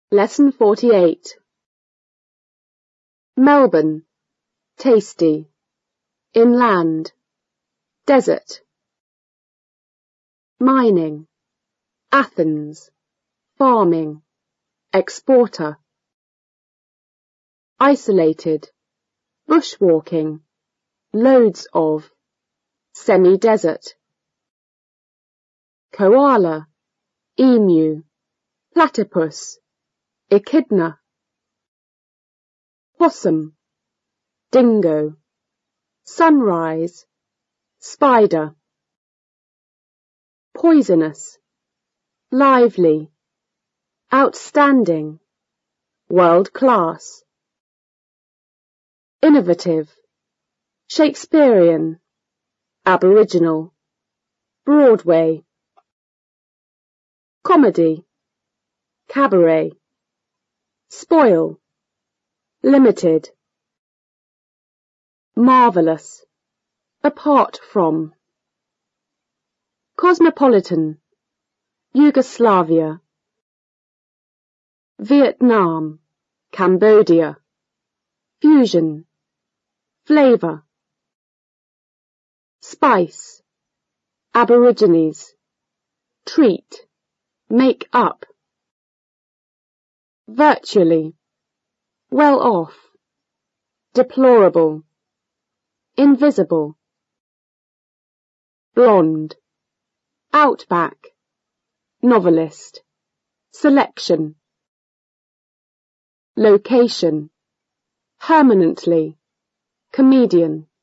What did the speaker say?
Lesson 48. Melbourne, tasty. Inland, desert. Mining, Athens, farming, exporter. Isolated, bushwalking, loads of, semi-desert. Koala, emu, platypus, echidna. Possum, dingo, sunrise, spider. Poisonous, lively, outstanding, world class. Innovative, Shakespearean, Aboriginal, Broadway. Comedy, cabaret. Spoil, limited. Marvellous, apart from. Cosmopolitan, Yugoslavia. Vietnam, Cambodia. Fusion, flavour. Spice, Aborigines. Treat, make up. Virtually, well off. Deplorable, invisible. Blonde, outback, novelist. Selection. Location, permanently, comedian.